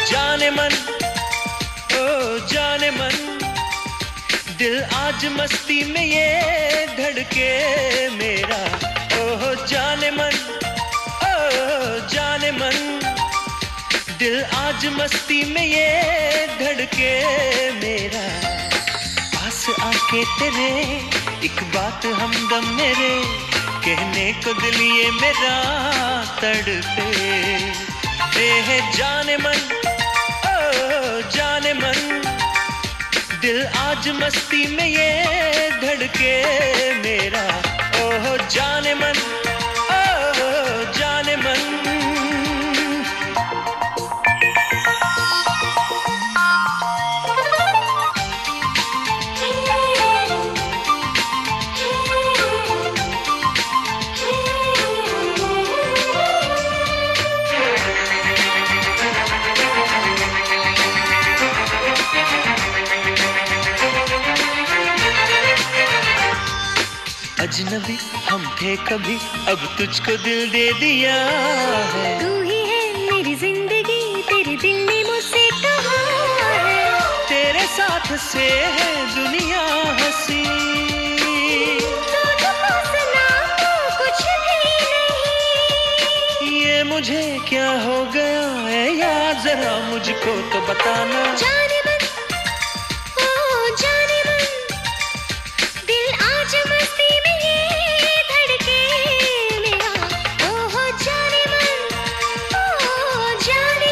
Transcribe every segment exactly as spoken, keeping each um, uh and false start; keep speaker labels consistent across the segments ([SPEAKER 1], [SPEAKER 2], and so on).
[SPEAKER 1] जाने मन, ओ जाने मन, दिल आज मस्ती में ये धड़के मेरा। ओ जाने मन, ओ जाने मन, दिल आज मस्ती में ये धड़के मेरा। पास आके तेरे एक बात हमदम मेरे, कहने को दिल ये मेरा तड़पे। ए जाने मन, ओ जाने मन, दिल आज मस्ती में ये धड़के मेरा। ओ जाने मन, ओ जाने मन। अजनबी हम थे कभी, अब तुझको दिल दे दिया है।
[SPEAKER 2] तू ही है मेरी जिंदगी, तेरे दिल ने मुझसे कहा है।
[SPEAKER 1] तेरे साथ से है दुनिया हंसी,
[SPEAKER 2] तुझको सुना तो कुछ भी नहीं।
[SPEAKER 1] ये मुझे क्या हो गया है यार, जरा मुझको तो बताना।
[SPEAKER 2] जाने मन, ओ जाने मन, दिल आज मस्ती में ये धड़के मेरा। ओ हो जाने मन, ओ जाने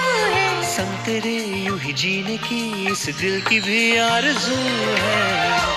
[SPEAKER 1] संग तेरे यूं ही जीने की इस दिल की भी आरज़ू है।